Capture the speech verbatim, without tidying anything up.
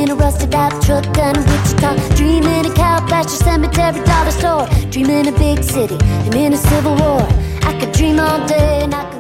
in a rusted out truck down in Wichita. Dream in a cow pasture, cemetery, dollar store. Dream in a big city and in a civil war. I could dream all day and I could